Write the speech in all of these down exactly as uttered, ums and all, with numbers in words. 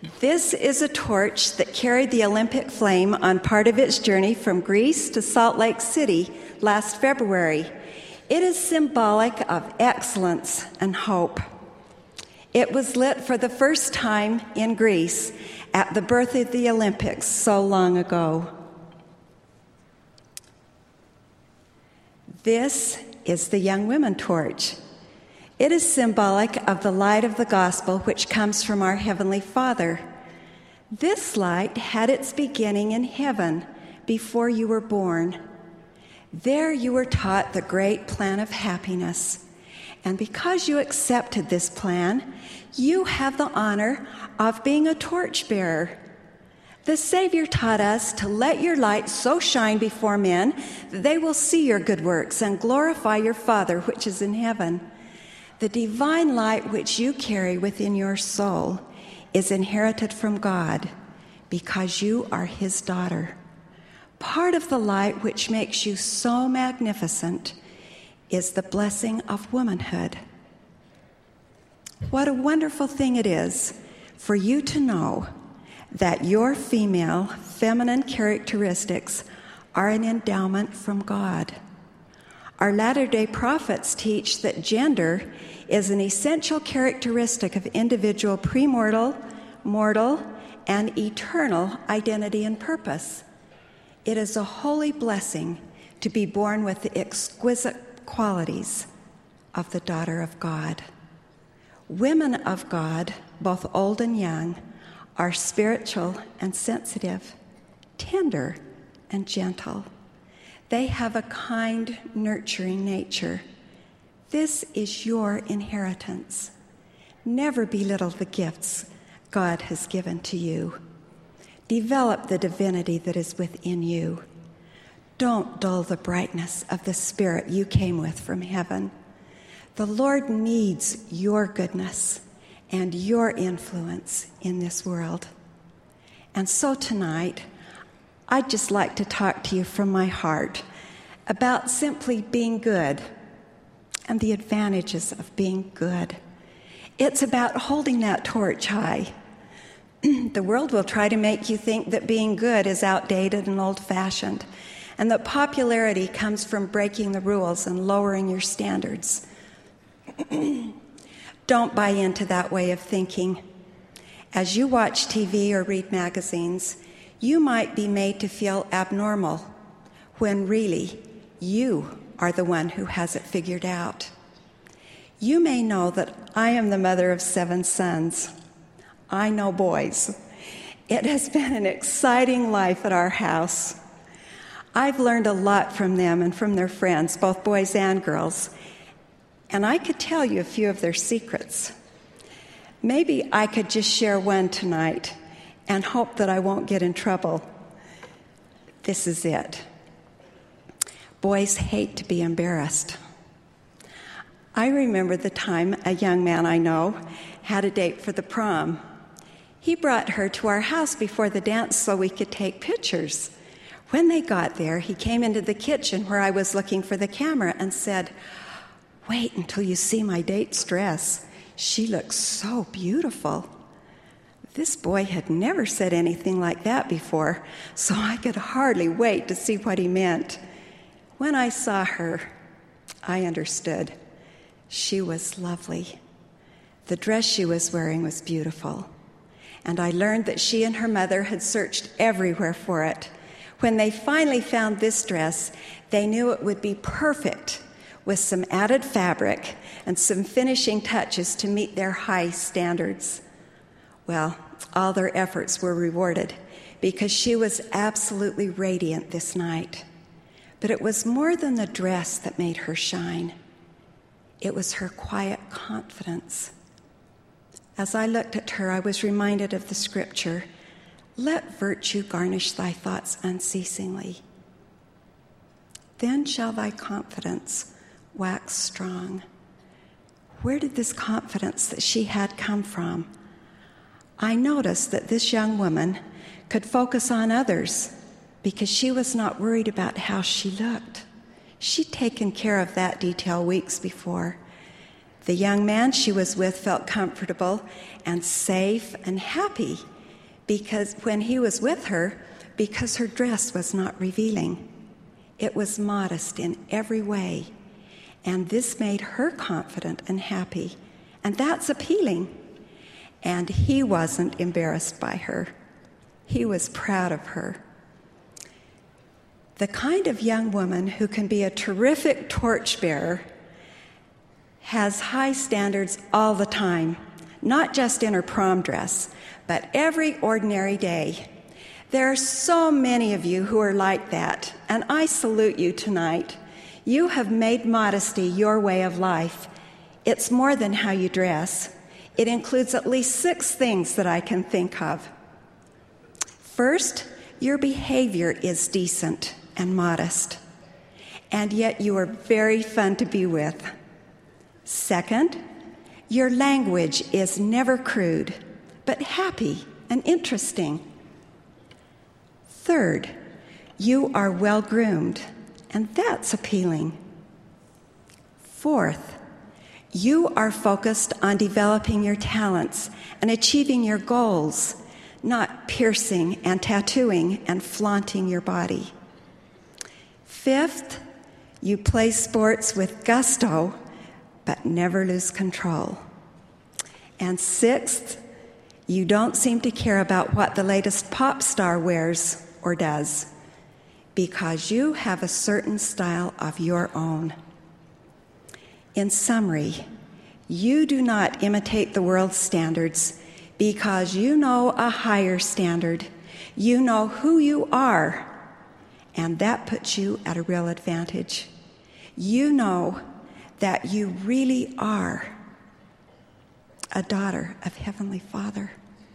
This is a torch that carried the Olympic flame on part of its journey from Greece to Salt Lake City last February. It is symbolic of excellence and hope. It was lit for the first time in Greece at the birth of the Olympics so long ago. This is the Young Women Torch. It is symbolic of the light of the gospel which comes from our Heavenly Father. This light had its beginning in heaven before you were born. There you were taught the great plan of happiness. And because you accepted this plan, you have the honor of being a torchbearer. The Savior taught us to let your light so shine before men that they will see your good works and glorify your Father which is in heaven. The divine light which you carry within your soul is inherited from God because you are His daughter. Part of the light which makes you so magnificent is the blessing of womanhood. What a wonderful thing it is for you to know that your female, feminine characteristics are an endowment from God. Our Latter-day Prophets teach that gender is an essential characteristic of individual premortal, mortal, and eternal identity and purpose. It is a holy blessing to be born with the exquisite qualities of the daughter of God. Women of God, both old and young, are spiritual and sensitive, tender and gentle. They have a kind, nurturing nature. This is your inheritance. Never belittle the gifts God has given to you. Develop the divinity that is within you. Don't dull the brightness of the Spirit you came with from heaven. The Lord needs your goodness and your influence in this world. And so tonight, I'd just like to talk to you from my heart about simply being good and the advantages of being good. It's about holding that torch high. The world will try to make you think that being good is outdated and old-fashioned, and that popularity comes from breaking the rules and lowering your standards. Don't buy into that way of thinking. As you watch T V or read magazines, you might be made to feel abnormal when really you are the one who has it figured out. You may know that I am the mother of seven sons. I know boys. It has been an exciting life at our house. I've learned a lot from them and from their friends, both boys and girls, and I could tell you a few of their secrets. Maybe I could just share one tonight and hope that I won't get in trouble. This is it. Boys hate to be embarrassed. I remember the time a young man I know had a date for the prom. He brought her to our house before the dance so we could take pictures. When they got there, he came into the kitchen where I was looking for the camera and said, "Wait until you see my date's dress. She looks so beautiful." This boy had never said anything like that before, so I could hardly wait to see what he meant. When I saw her, I understood. She was lovely. The dress she was wearing was beautiful. And I learned that she and her mother had searched everywhere for it. When they finally found this dress, they knew it would be perfect with some added fabric and some finishing touches to meet their high standards. Well, all their efforts were rewarded because she was absolutely radiant this night. But it was more than the dress that made her shine. It was her quiet confidence. As I looked at her, I was reminded of the scripture, "Let virtue garnish thy thoughts unceasingly. Then shall thy confidence wax strong." Where did this confidence that she had come from? I noticed that this young woman could focus on others because she was not worried about how she looked. She'd taken care of that detail weeks before. The young man she was with felt comfortable and safe and happy because when he was with her, because her dress was not revealing. It was modest in every way, and this made her confident and happy, and that's appealing. And he wasn't embarrassed by her. He was proud of her. The kind of young woman who can be a terrific torchbearer has high standards all the time, not just in her prom dress, but every ordinary day. There are so many of you who are like that, and I salute you tonight. You have made modesty your way of life. It's more than how you dress. It includes at least six things that I can think of. First, your behavior is decent and modest, and yet you are very fun to be with. Second, your language is never crude, but happy and interesting. Third, you are well-groomed, and that's appealing. Fourth, you are focused on developing your talents and achieving your goals, not piercing and tattooing and flaunting your body. Fifth, you play sports with gusto, but never lose control. And sixth, you don't seem to care about what the latest pop star wears or does, because you have a certain style of your own. In summary, you do not imitate the world's standards because you know a higher standard. You know who you are, and that puts you at a real advantage. You know that you really are a daughter of Heavenly Father.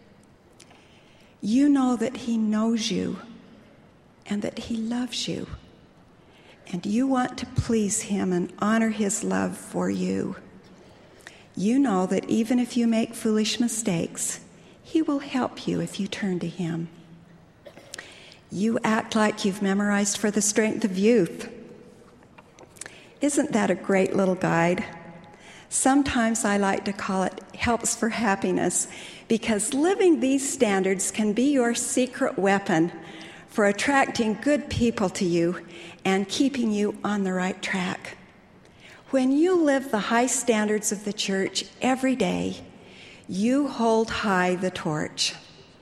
You know that He knows you and that He loves you, and you want to please Him and honor His love for you. You know that even if you make foolish mistakes, He will help you if you turn to Him. You act like you've memorized For the Strength of Youth. Isn't that a great little guide? Sometimes I like to call it Helps for Happiness, because living these standards can be your secret weapon for attracting good people to you and keeping you on the right track. When you live the high standards of the church every day, you hold high the torch.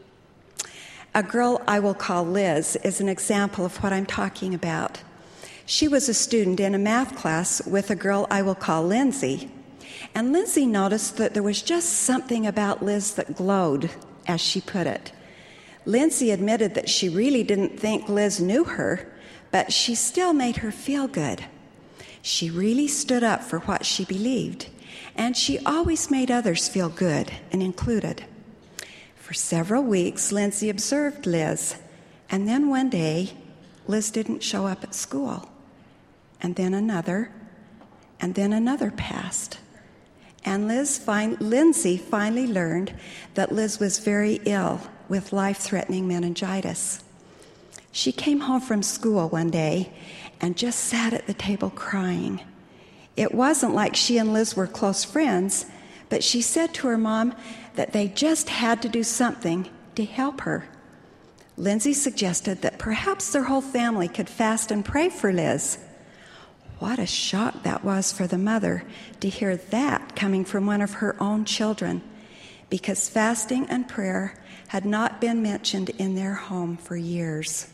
A girl I will call Liz is an example of what I'm talking about. She was a student in a math class with a girl I will call Lindsay. And Lindsay noticed that there was just something about Liz that glowed, as she put it. Lindsay admitted that she really didn't think Liz knew her, but she still made her feel good. She really stood up for what she believed, and she always made others feel good and included. For several weeks, Lindsay observed Liz, and then one day, Liz didn't show up at school. And then another, and then another passed. And Liz fin- Lindsay finally learned that Liz was very ill with life-threatening meningitis. She came home from school one day and just sat at the table crying. It wasn't like she and Liz were close friends, but she said to her mom that they just had to do something to help her. Lindsay suggested that perhaps their whole family could fast and pray for Liz. What a shock that was for the mother to hear that coming from one of her own children, because fasting and prayer had not been mentioned in their home for years.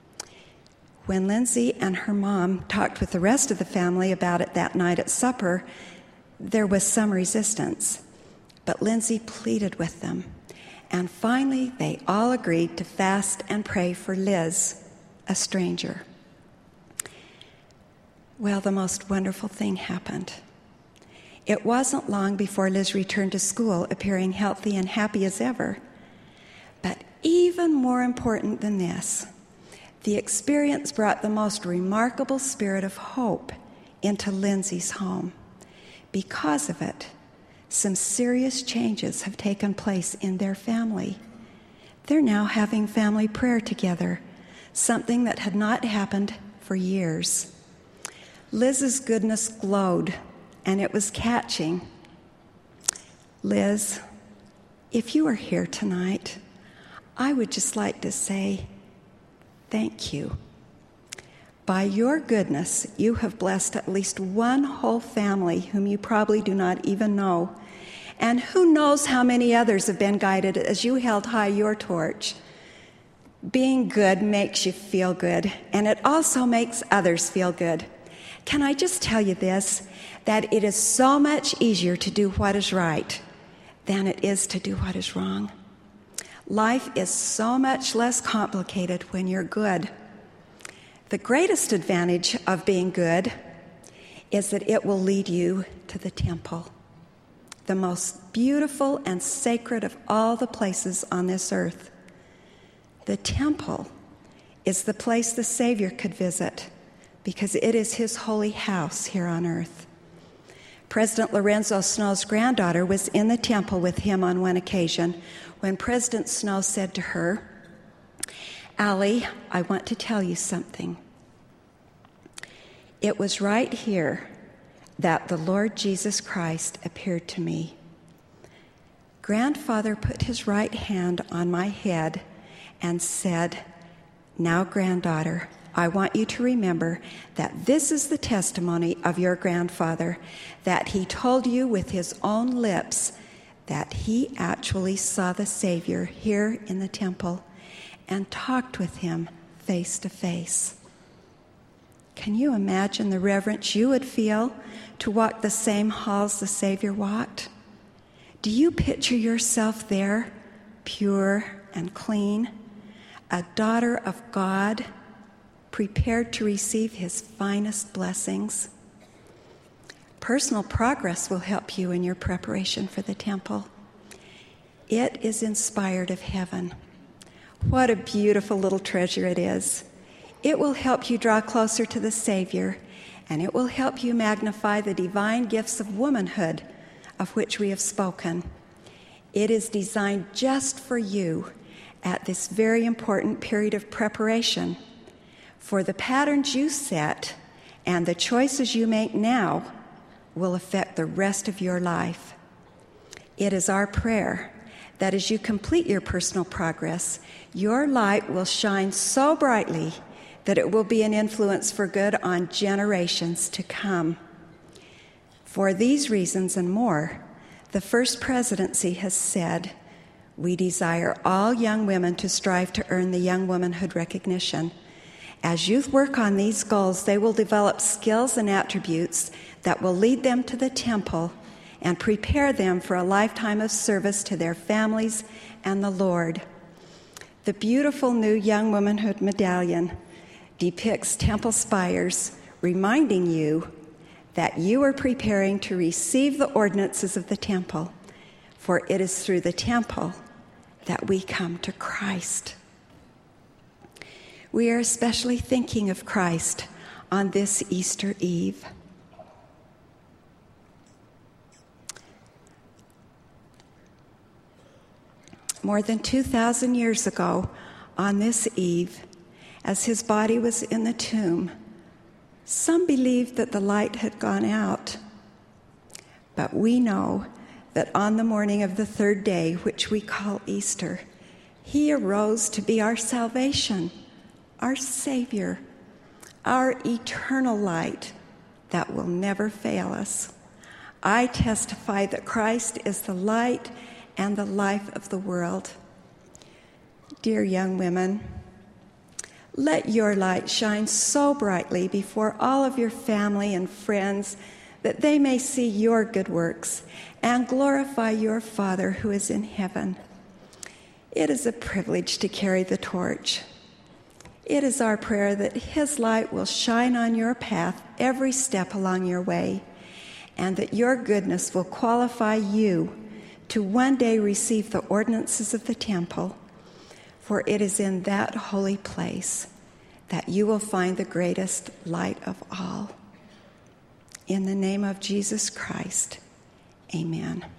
When Lindsay and her mom talked with the rest of the family about it that night at supper, there was some resistance, but Lindsay pleaded with them, and finally they all agreed to fast and pray for Liz, a stranger. Well, the most wonderful thing happened. It wasn't long before Liz returned to school, appearing healthy and happy as ever. But even more important than this, the experience brought the most remarkable spirit of hope into Lindsay's home. Because of it, some serious changes have taken place in their family. They're now having family prayer together, something that had not happened for years. Liz's goodness glowed, and it was catching. Liz, if you are here tonight, I would just like to say thank you. By your goodness, you have blessed at least one whole family whom you probably do not even know. And who knows how many others have been guided as you held high your torch. Being good makes you feel good, and it also makes others feel good. Can I just tell you this, that it is so much easier to do what is right than it is to do what is wrong. Life is so much less complicated when you're good. The greatest advantage of being good is that it will lead you to the temple, the most beautiful and sacred of all the places on this earth. The temple is the place the Savior could visit because it is his holy house here on earth. President Lorenzo Snow's granddaughter was in the temple with him on one occasion when President Snow said to her, "Allie, I want to tell you something. It was right here that the Lord Jesus Christ appeared to me." Grandfather put his right hand on my head and said, "Now, granddaughter, I want you to remember that this is the testimony of your grandfather, that he told you with his own lips that he actually saw the Savior here in the temple and talked with him face to face." Can you imagine the reverence you would feel to walk the same halls the Savior walked? Do you picture yourself there, pure and clean, a daughter of God, prepared to receive his finest blessings? Personal progress will help you in your preparation for the temple. It is inspired of heaven. What a beautiful little treasure it is. It will help you draw closer to the Savior, and it will help you magnify the divine gifts of womanhood of which we have spoken. It is designed just for you at this very important period of preparation. For the patterns you set and the choices you make now will affect the rest of your life. It is our prayer that as you complete your personal progress, your light will shine so brightly that it will be an influence for good on generations to come. For these reasons and more, the First Presidency has said, we desire all young women to strive to earn the Young Womanhood recognition. As youth work on these goals, they will develop skills and attributes that will lead them to the temple and prepare them for a lifetime of service to their families and the Lord. The beautiful new Young Womanhood medallion depicts temple spires, reminding you that you are preparing to receive the ordinances of the temple, for it is through the temple that we come to Christ. We are especially thinking of Christ on this Easter Eve. More than two thousand years ago, on this eve, as his body was in the tomb, some believed that the light had gone out. But we know that on the morning of the third day, which we call Easter, he arose to be our salvation, our Savior, our eternal light that will never fail us. I testify that Christ is the light and the life of the world. Dear young women, let your light shine so brightly before all of your family and friends that they may see your good works and glorify your Father who is in heaven. It is a privilege to carry the torch. It is our prayer that his light will shine on your path every step along your way, and that your goodness will qualify you to one day receive the ordinances of the temple, for it is in that holy place that you will find the greatest light of all. In the name of Jesus Christ, amen.